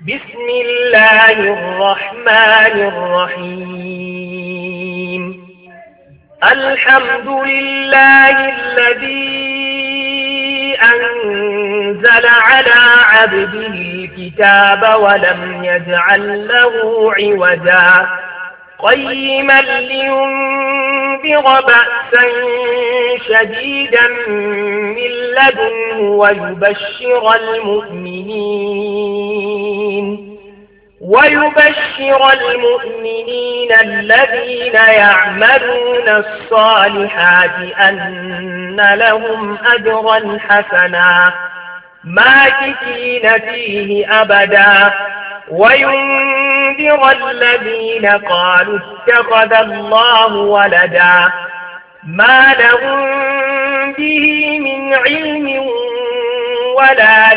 بسم الله الرحمن الرحيم. الحمد لله الذي أنزل على عبده الكتاب ولم يجعل له عوجا قيما لينذر بأسا شديدا من لدنه ويبشر المؤمنين الذين يعملون الصالحات أن لهم أجرا حسنا ماكثين فيه أبدا وينذر الذين قالوا اتخذ الله ولدا ما لهم به من علم ولا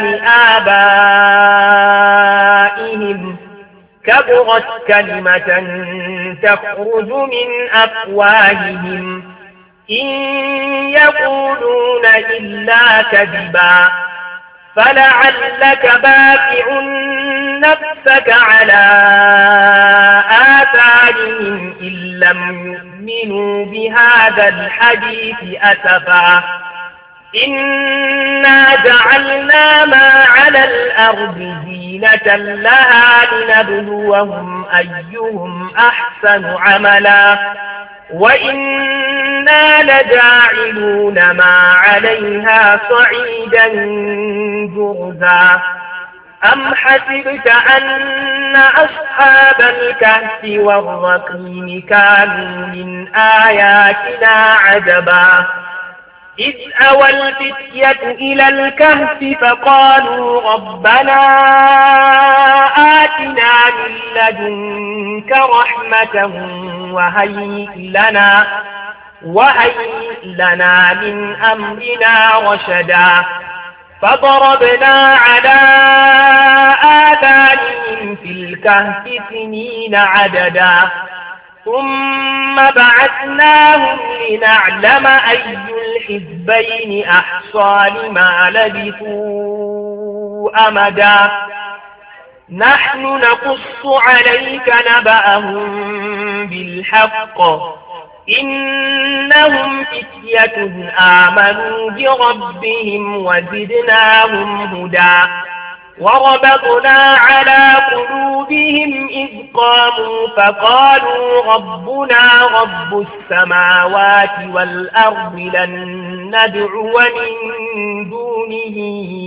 لآبائهم كبرت كلمة تخرج من أفواههم إن يقولون إلا كذبا فلعلك باخع نفسك على آثارهم إن لم يؤمنوا بهذا الحديث أسفا إنا جعلنا ما على الأرض زينة لها لنبلوهم أيهم أحسن عملا وإنا لجاعلون ما عليها صعيدا جرزا أم حسبت أن أصحاب الكهف والرقيم كانوا من آياتنا عجبا إذ أوى الفتية إلى الكهف فقالوا ربنا آتنا من لدنك رحمة وهيئ لنا من أمرنا رشدا فضربنا على آذانهم في الكهف سنين عددا ثم بعثناهم لنعلم أي الحزبين أحصى لما لبثوا أمدا نحن نقص عليك نبأهم بالحق إنهم فتية آمنوا بربهم وزدناهم هدى وربطنا على قلوبهم إذ قاموا فقالوا ربنا رب السماوات والأرض لن ندعو من دونه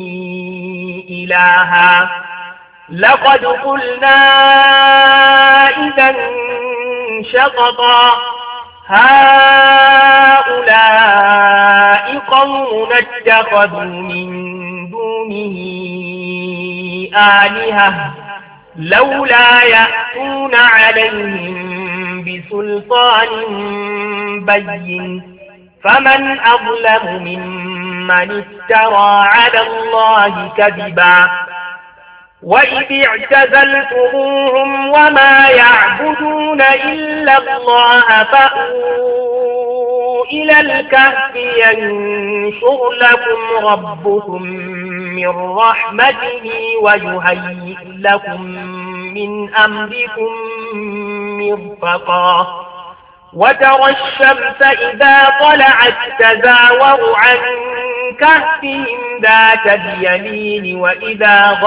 إلها لقد قلنا إذا شططا هؤلاء قوم اتخذوا من دونه آلهة لولا يأتون عليهم بسلطان بين فمن أظلم ممن افترى على الله كذبا وإذ اعتزلتموهم وما يعبدون إلا الله فأووا إلى الكهف ينشر لكم ربكم من رحمته ويهيئ لكم من أمركم مرفقا وترى الشمس إذا طلعت تزاور عن كهفهم ذات اليمين وإذا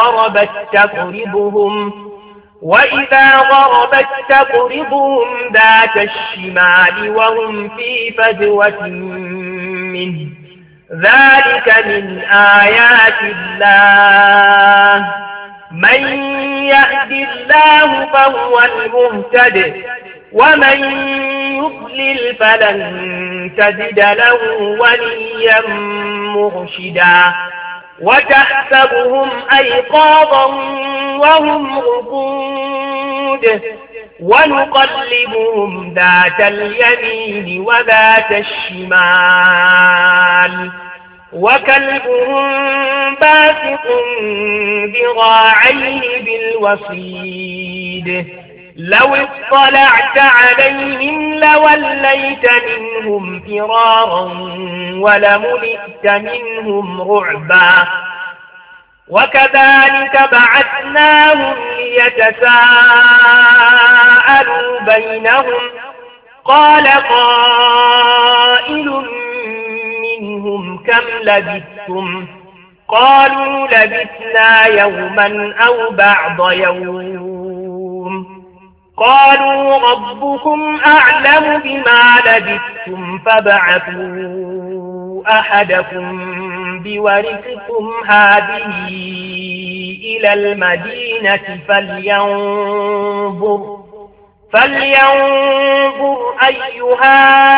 غربت تقرضهم ذات الشمال وهم في فجوة منه ذلك من آيات الله من يهد الله فهو المهتد ومن يضلل فلن تجد له وليا مرشدا وتحسبهم أيقاظا وهم رقود ونقلبهم ذات اليمين وذات الشمال وكلبهم باسط ذراعيه بالوصيد لو اطلعت عليهم لوليت منهم فرارا ولملئت منهم رعبا وكذلك بعثناهم ليتساءلوا بينهم قال قائل منهم كم لبثتم قالوا لبثنا يوما أو بعض يوم قالوا ربكم أعلم بما لبثتم فابعثوا أحدكم بورقكم هذه إلى المدينة فلينظر أيها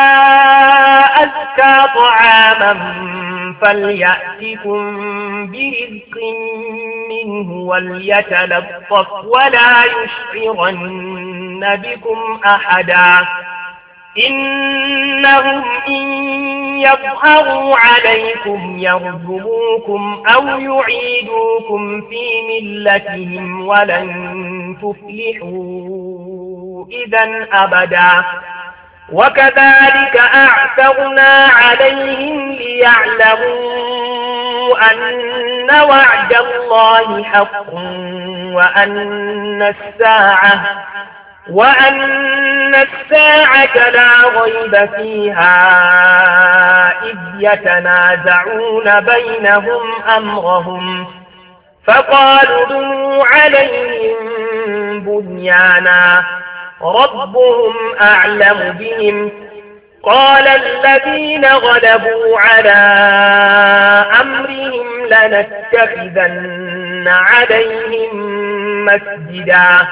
أزكى طعاما فليأتكم برزق منه وليتلطف ولا يشعرن بكم أحدا إنهم إن يظهروا عليكم يرجموكم أو يعيدوكم في ملتهم ولن تفلحوا إذا أبدا وكذلك أعثرنا عليهم ليعلموا أن وعد الله حق وأن الساعة لا ريب فيها إذ يتنازعون بينهم أمرهم فقالوا ابنوا عليهم بنيانا ربهم أعلم بهم قال الذين غلبوا على أمرهم لنتخذن عليهم مسجدا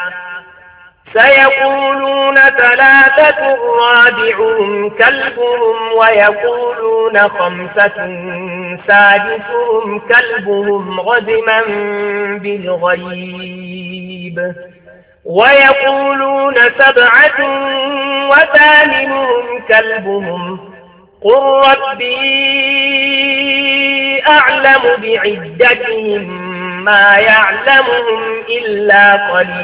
سيقولون ثلاثة رابعهم كلبهم ويقولون خمسة سادسهم كلبهم رجما بالغيب ويقولون سبعة وثامنهم كلبهم قل ربي أعلم بعدتهم ما يعلمهم إلا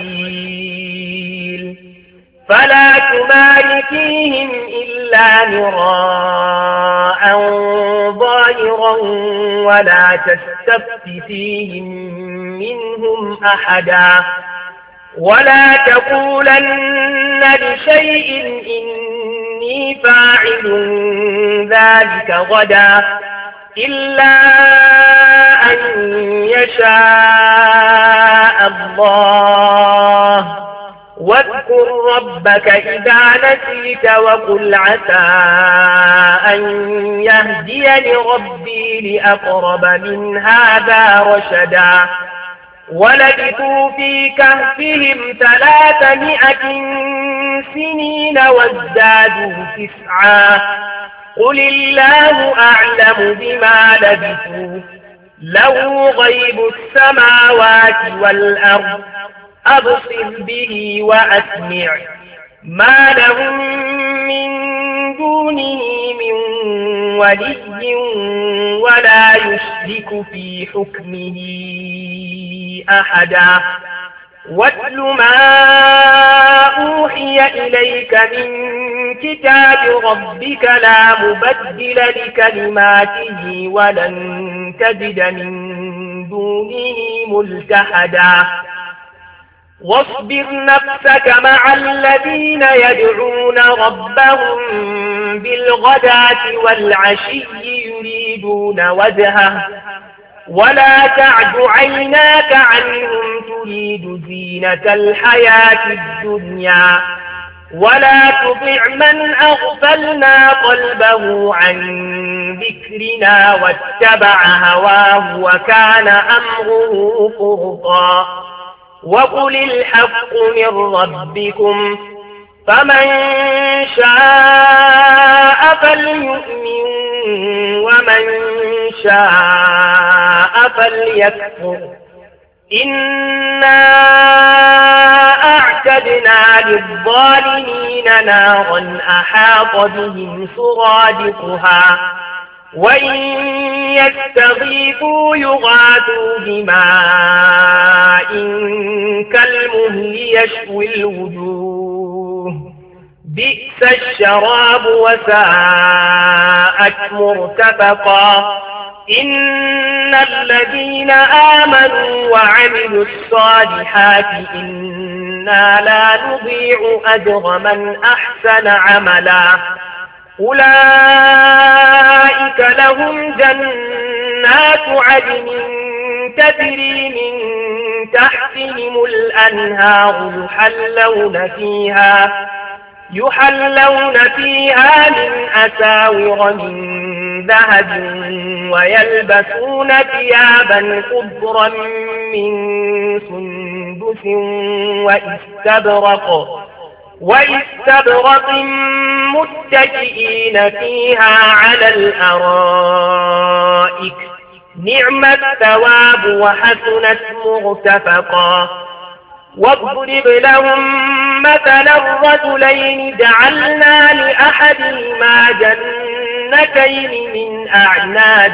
قليل فلا تمار فيهم إلا مراء ظاهرا ولا تستفت فيهم منهم أحدا ولا تقولن لشيء إني فاعل ذلك غدا إلا أن يشاء الله واذكر ربك إذا نسيت وقل عسى أن يهديني ربي لأقرب من هذا رشدا ولبثوا في كهفهم 300 سنين وازدادوا 9 قل الله أعلم بما لبثوا له غيب السماوات والأرض أبصر به وأسمع ما لهم من دونه من ولي ولا يشرك في حكمه أحدا واتل ما أوحي إليك من كتاب ربك لا مبدل لكلماته ولن تجد من دونه ملتحدا واصبر نفسك مع الذين يدعون ربهم بالغداة والعشي يريدون وجهه ولا تعد عيناك عنهم تريد زينة الحياة الدنيا ولا تطع من أغفلنا قلبه عن ذكرنا واتبع هواه وكان أمره فرطا وقل الحق من ربكم فمن شاء فليؤمن ومن شاء فليكفر إنا أعتدنا للظالمين نارا أحاط بهم سرادقها وإن يستغيثوا يغاثوا بماء كالمهل يشوي الوجوه بئس الشراب وساءت مرتفقا إن الذين آمنوا وعملوا الصالحات إنا لا نضيع أجر من أحسن عملا أولئك لهم جنات عدن تجري من تحتهم الأنهار يحلون فيها من أساور من ذهب ويلبسون ثيابا خضرا من سندس واستبرق متكئين فيها على الأرائك نعم الثواب وحسنت مرتفقا واضرب لهم مثلا الرجلين جعلنا لأحدهما جنتين من أعناب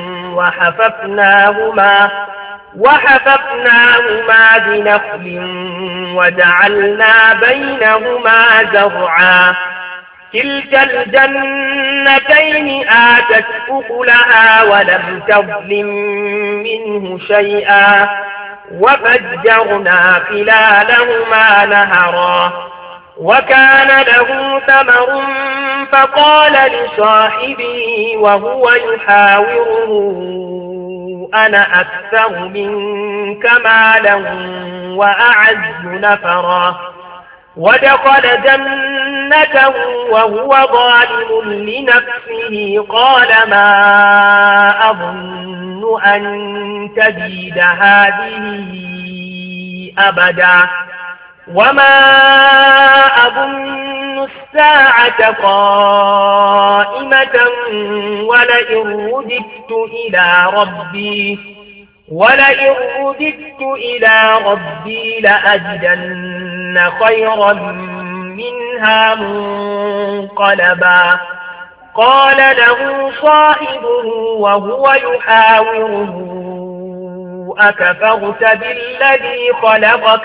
وحففناهما بنخل وجعلنا بينهما زرعا كلتا الجنتين آتت أكلها ولم تظلم منه شيئا وفجرنا خلالهما نهرا وكان له ثمر فقال لصاحبه وهو يحاوره أنا أكثر منك مالا وأعز نفرا ودخل جنته وهو ظالم لنفسه قال ما أظن أن تبيد هذه أبدا وما أظن الساعة قائمة ولئن رددت إلى ربي لأجدن خيرا منها منقلبا قال له صاحبه وهو يحاوره أكفرت بالذي خلقك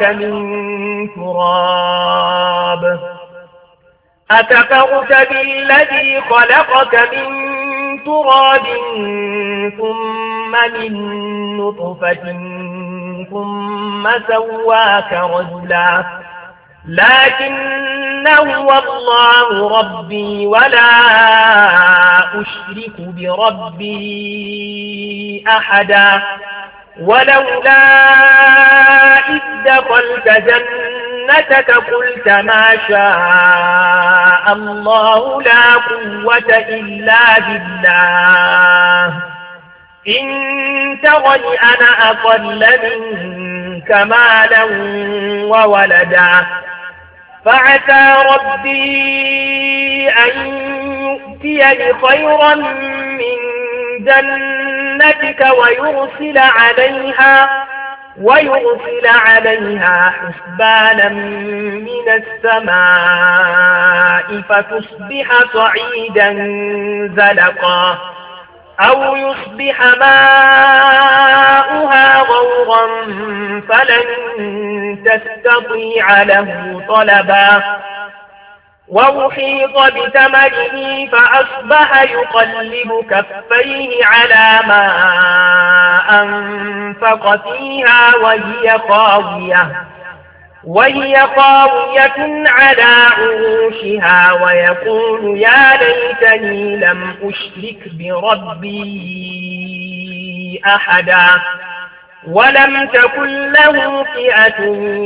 من تراب ثم من نطفة ثم سواك رجلا لكن هو الله ربي ولا أشرك بربي أحدا ولولا إذ دخلت جنتك قلت ما شاء الله لا قوة إلا بالله إن ترني أنا أقل منك مالا وولدا فعسى ربي أن يؤتيني خيرا من جنتك ويرسل عليها حسبانا من السماء فتصبح صعيدا زلقا أو يصبح ماؤها غورا فلن تستطيع له طلبا وأحيط بثمره فأصبح يقلب كفيه على ما أنفق فيها وهي خاوية على عروشها ويقول يا ليتني لم أشرك بربي أحدا ولم تكن له فئة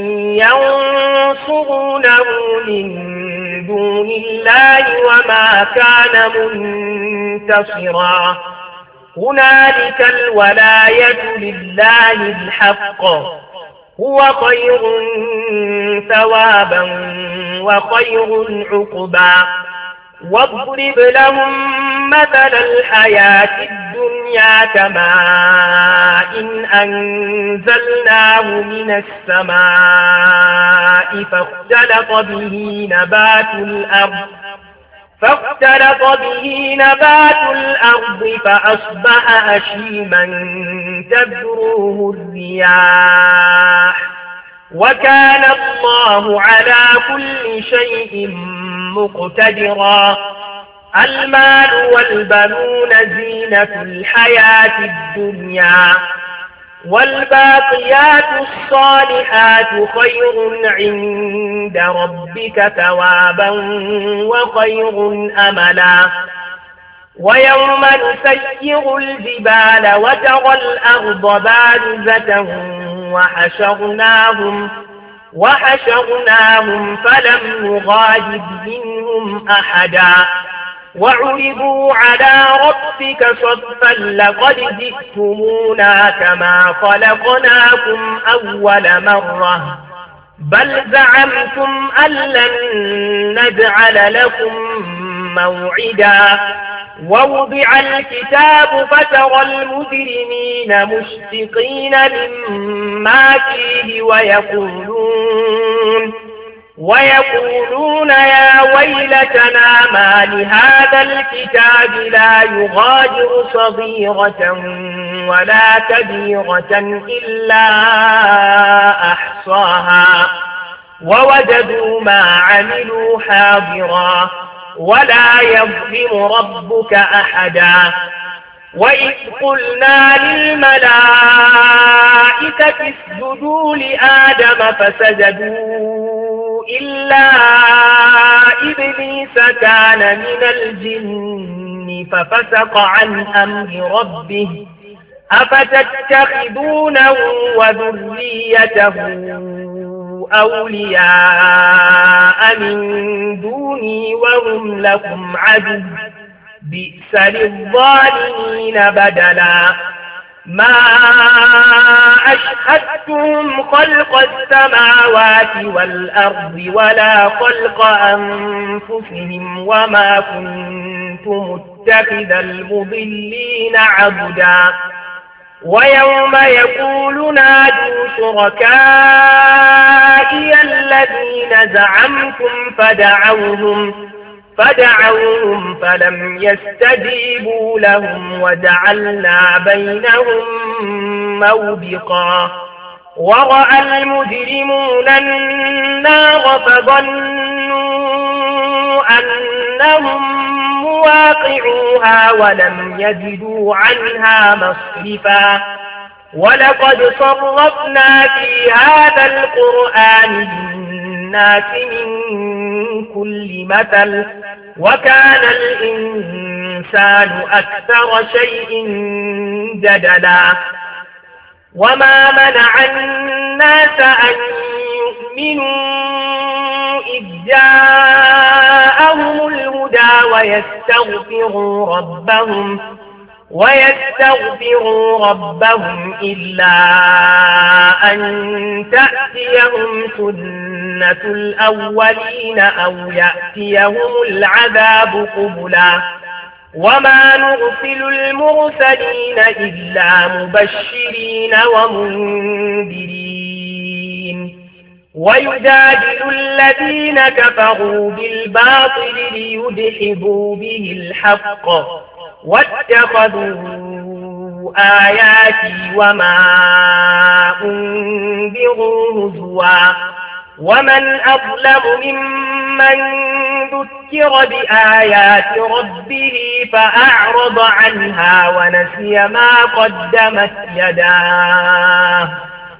ينصرونه من دون الله وما كان منتصرا هنالك الولاية لله الحق هو خير ثوابا وخير عقبا واضرب لهم مثل الحياة الدنيا كماء أنزلناه من السماء فاختلط به نبات الأرض فأصبح هشيما تذروه الرياح وكان الله على كل شيء مقتدرا المال والبنون زينة الحياة الدنيا، والباقيات الصالحات خير عند ربك ثوابا وخير أملا. ويوم نسير الجبال وترى الأرض بارزة وحشرناهم فلم نغادر منهم أحدا، وعرضوا على ربك صفا لقد جئتمونا كما خلقناكم أول مرة بل زعمتم أن لن نجعل لكم موعدا. ووضع الكتاب فترى المجرمين مشفقين مما فيه ويقولون يا ويلتنا ما لهذا الكتاب لا يغادر صغيرة ولا كبيرة إلا أحصاها ووجدوا ما عملوا حاضرا ولا يظلم ربك أحدا. وإذ قلنا للملائكة اسجدوا لآدم فسجدوا إلا إبليس كان من الجن ففسق عن أمر ربه أفتتخذونه وذريته أولياء من دوني وهم لكم عدو بئس للظالمين بدلا. ما أشهدتهم خلق السماوات والأرض ولا خلق أنفسهم وما كنت متخذ المضلين عبدا. ويوم يقول نادوا شركائي الذين زعمتم فدعوهم فلم يستجيبوا لهم وجعلنا بينهم موبقا. ورأى المجرمون النار فظنوا أنهم مواقعوها ولم يجدوا عنها مصرفا. ولقد صرفنا في هذا القرآن للناس من كل مثل وكان الإنسان أكثر شيء جدلا. وما منع الناس أن يؤمنوا إذ جاءهم الهدى ويستغفروا ربهم إلا أن تأتيهم سنة الأولين أو يأتيهم العذاب قبلا. وما نرسل المرسلين إلا مبشرين ومنذرين. ويجادل الذين كفروا بالباطل ليدحضوا به الحق واتخذوا آياتي وما أنذروا هزوا. ومن أظلم ممن ذكر بآيات ربه فأعرض عنها ونسي ما قدمت يداه.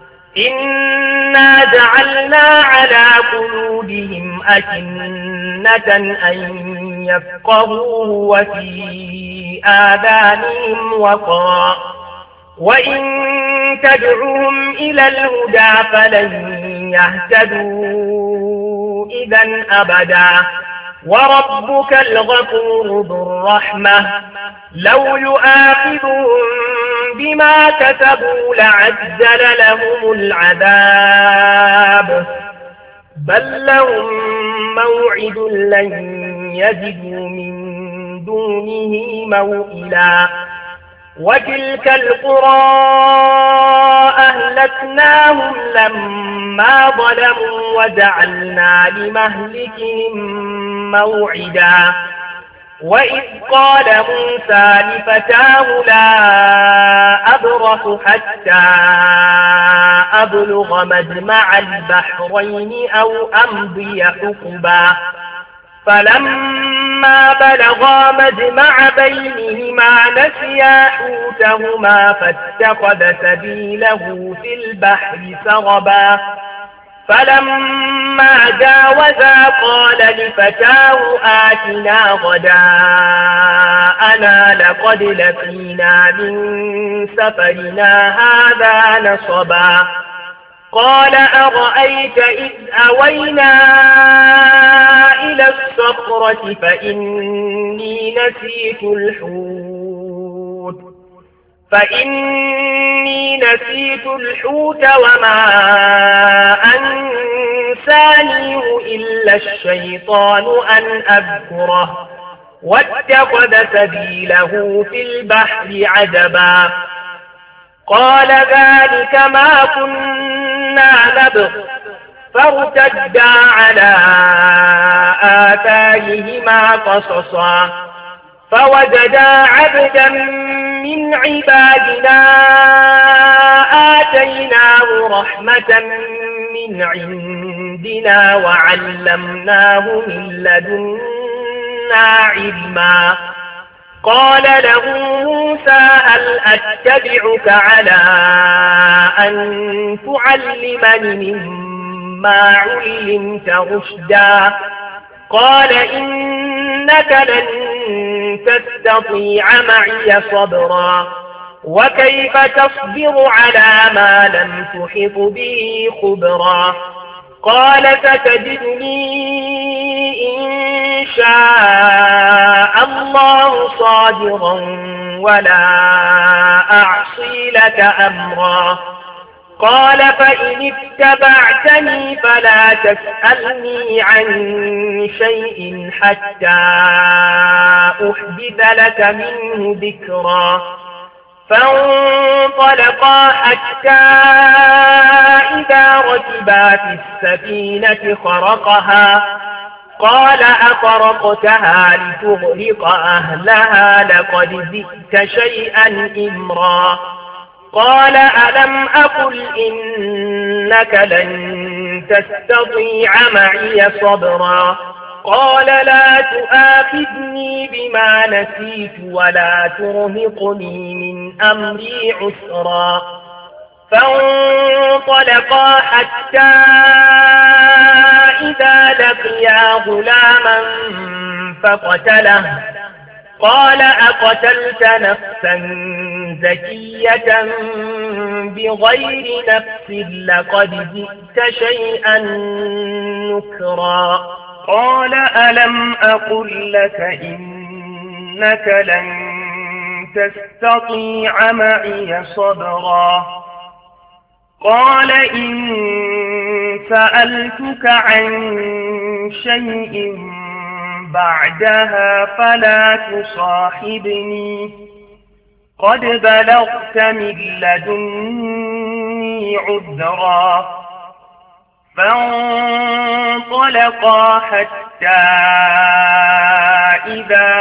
إنا جعلنا على قلوبهم أكنة أن يفقهوه وفي آذانهم وقرا وإن تدعوهم إلى الهدى فلن يهتدوا إذا أبدا. وربك الغفور ذو الرحمة لو يؤاخذهم بما كسبوا لعجل لهم العذاب بل لهم موعد لن يجدوا من دونه موئلا. وتلك القرى أهلكناهم لما ظلموا وجعلنا لمهلكهم موعدا. وإذ قال موسى لفتاه لا أبرح حتى أبلغ مجمع البحرين أو أمضي حقبا فلما بلغا مجمع بينهما نسيا حوتهما فاتخذ سبيله في البحر سربا فلما جاوزا قال لفتاه آتنا غداءنا لقد لقينا من سفرنا هذا نصبا قال أرأيت إذ أوينا إلى الصخرة فإني نسيت الحوت وما أنسانيه إلا الشيطان أن أذكره واتخذ سبيله في البحر عجبا قال ذلك ما كنا نبغ فارتدا على آثارهما قصصا فوجدا عبدا من عبادنا آتيناه رحمة من عندنا وعلمناه من لدنا علما قال له موسى هل أتبعك على أن تعلمني مما علمت رشدا قال إنك لن تستطيع معي صبرا وكيف تصبر على ما لم تحط به خبرا قال ستجدني إن شاء الله صابرا ولا أعصي لك أمرا قال فإن اتبعتني فلا تسألني عن شيء حتى أحدث لك منه ذكرا فانطلقا حتى إذا ركبا في السفينة خرقها قال أخرقتها لتغرق أهلها لقد جئت شيئا إمرا قال ألم أقل إنك لن تستطيع معي صبرا قال لا تؤاخذني بما نسيت ولا ترهقني من أمري عسرا فانطلقا حتى إذا لقيا غلاما فقتله قال أقتلت نفسا زكية بغير نفس لقد جئت شيئا نكرا قال ألم أقل لك إنك لن تستطيع معي صبرا قال إن سألتك عن شيء بعدها فلا تصاحبني قد بلغت من لدني عذرا فانطلقا حتى إذا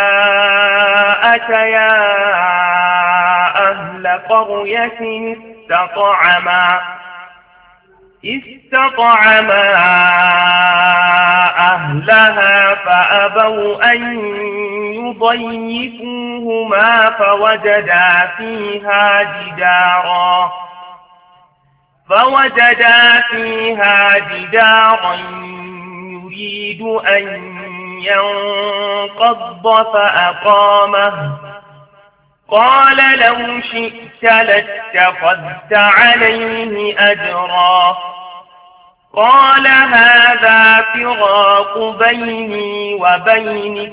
أتيا أهل قرية استطعما أهلها فأبوا أن يضيفوهما فوجدا فيها جدارا يريد أن ينقض فأقامه قال لو شئت لاتخذت عليه أجرا قال هذا فراق بيني وبينك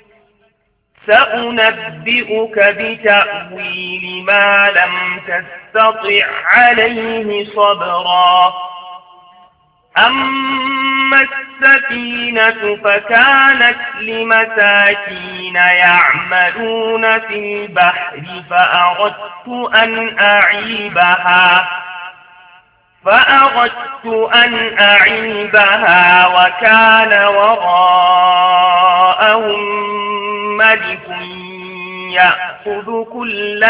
سأنبئك بتأويل ما لم تستطع عليه صبرا أما السفينة فكانت لمساكين يعملون في البحر فأردت أن أعيبها وكان وراءهم ملك يأخذ كل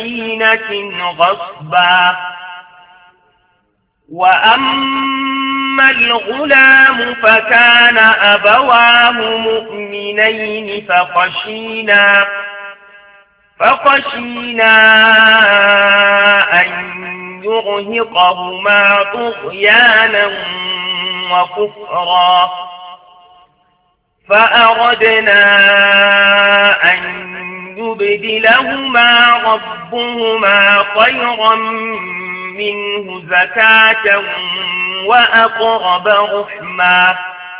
سفينة غصبا وأما الغلام فكان أبواه مؤمنين فخشينا أن يرهقهما طغيانا وكفرا فأردنا أن يبدلهما ربهما خيرا منه زكاة وأقرب رحما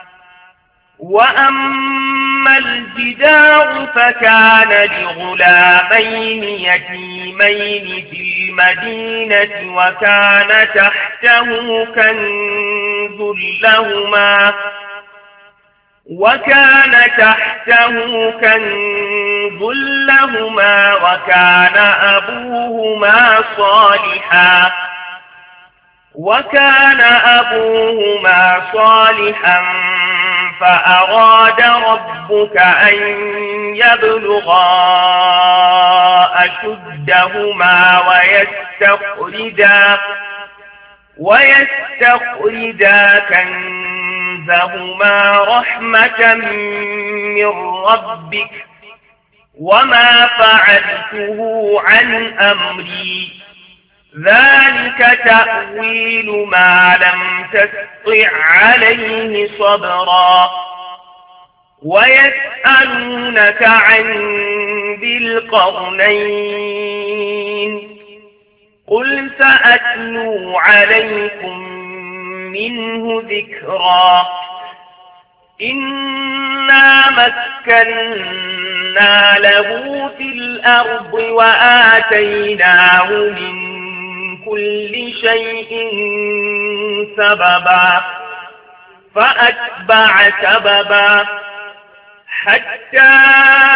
وأما الجدار فكان لغلامين يتيمين في المدينة وكان تحته كنز لهما وكان أبوهما صالحا فأراد ربك أن يبلغا أشدهما ويستخرجا كنزهما رحمة من ربك وما فعلته عن أمري ذلك تأويل ما لم تستطع عليه صبرا ويسألونك عن ذي القرنين قل سأتلو عليكم منه ذكرا إنا مكنا له في الأرض وآتيناه من كل شيء سببا فأتبع سببا حتى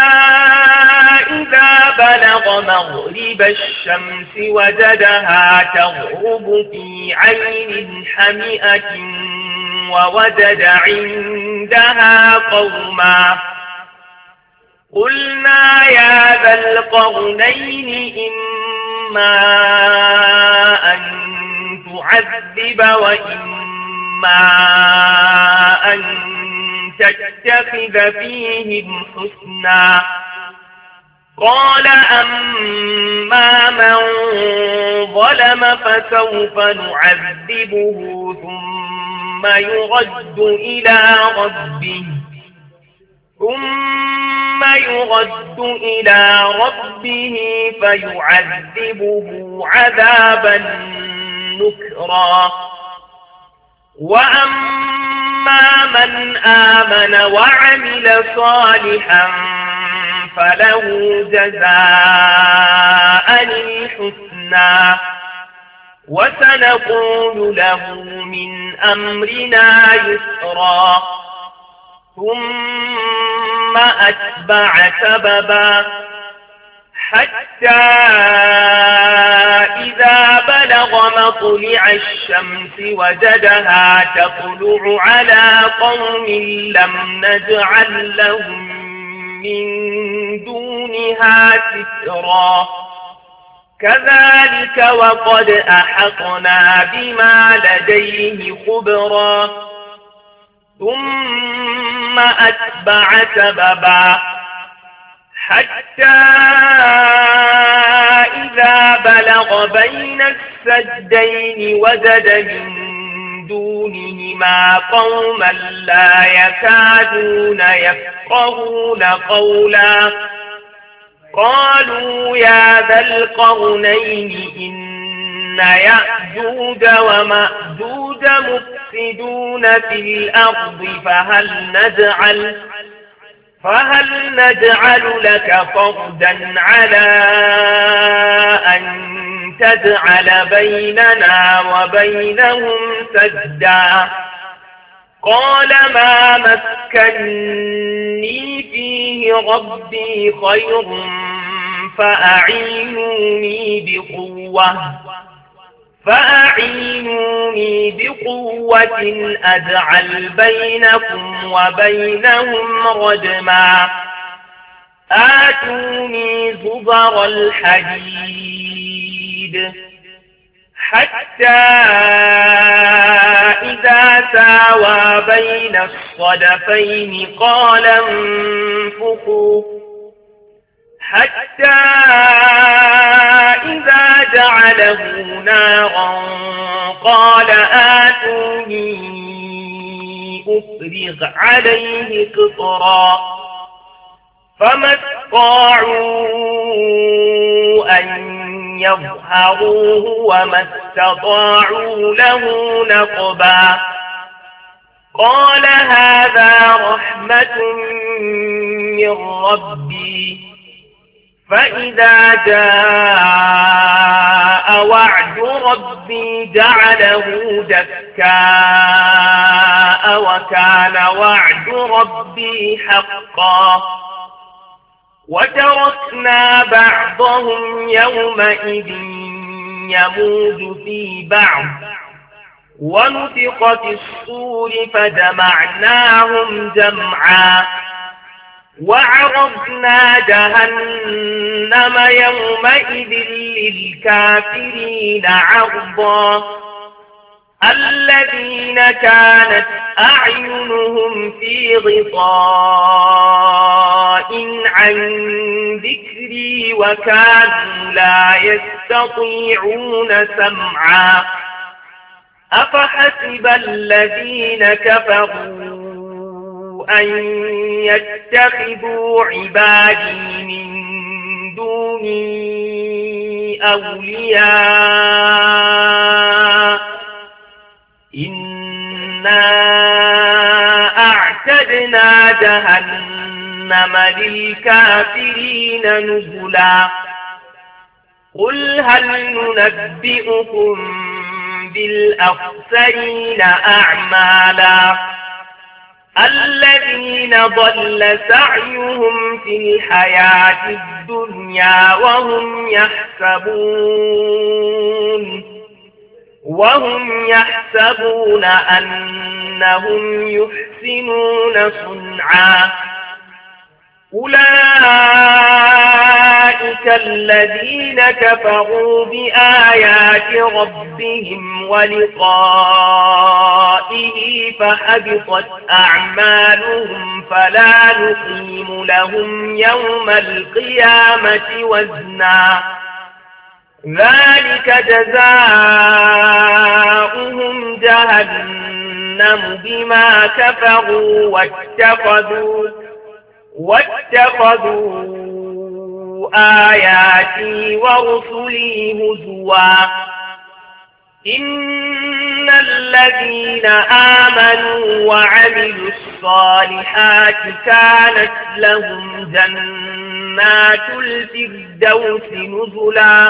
إذا بلغ مغرب الشمس وجدها تغرب في عين حمئة ووجد عندها قوما قلنا يا ذا القرنين إما أن تعذب وإما أن تتخذ فيهم حسنا قال أما من ظلم فسوف نعذبه ثم يرد إلى ربه فيعذبه عذابا نكرا وأما من آمن وعمل صالحا فله جزاء الحسنى وسنقول له من أمرنا يسرا ثم أتبع سببا حتى إذا بلغ مطلع الشمس وجدها تطلع على قوم لم نجعل لهم من دونها سترا كذلك وقد أحطنا بما لديه خبرا ثم أتبع سببا حتى إذا بلغ بين السدين وجد من دونهما قوما لا يكادون يفقهون قولا قالوا يا ذا القرنين إن يأجوج ومأجوج مفسدون في الأرض فهل نجعل لك فردا على أن تجعل بيننا وبينهم سدا قال ما مكني فيه ربي خير فأعينوني بقوة أجعل بينكم وبينهم ردما آتوني زبر الحديد حتى إذا ساوى بين الصدفين قال انفخوا حتى إذا جعله نارا قال آتوني أفرغ عليه قطرا فما استطاعوا أن يظهروه وما استطاعوا له نقبا قال هذا رحمة من ربي فإذا جاء وعد ربي جعله دكاء وكان وعد ربي حقا وتركنا بعضهم يومئذ يموج في بعض ونفخ في الصور فجمعناهم جمعا وعرضنا جهنم يومئذ للكافرين عرضا الذين كانت أعينهم في غطاء عن ذكري وكانوا لا يستطيعون سمعا أفحسب الذين كفروا أن يتخذوا عبادي من دوني أولياء إنا أعتدنا جهنم للكافرين نزلا قل هل ننبئكم بالأخسرين أعمالا الذين ضل سعيهم في الحياة الدنيا وهم يحسبون أنهم يحسنون صنعا أولئك الذين كفروا بآيات ربهم ولقائه فحبطت أعمالهم فلا نقيم لهم يوم القيامة وزنا ذلك جزاؤهم جهنم بما كفروا واتخذوا آياتي ورسلي هزوا إن الذين آمنوا وعملوا الصالحات كانت لهم جنات الفردوس نزلا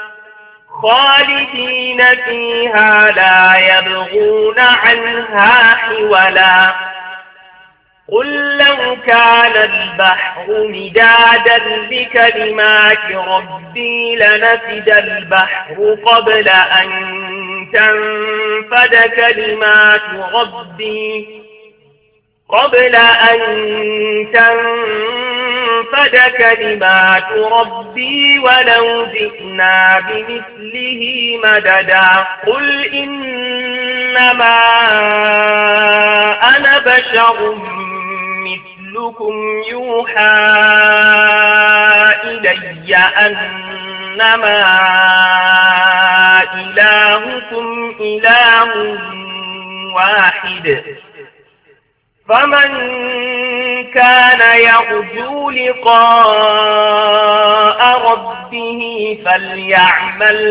خالدين فيها لا يبغون عنها حولا قل لو كان البحر مدادا لكلمات ربي لنفد البحر قبل أن تنفد كلمات ربي ولو جئنا بمثله مددا قل إنما أنا بشر مثلكم يوحى إلي أنما إلهكم إله واحد فمن كان يرجو لقاء ربه فليعمل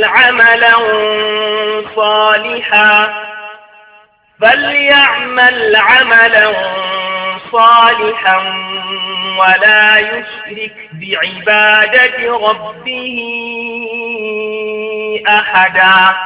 عملا صالحا ولا يشرك بعبادة ربه أحدا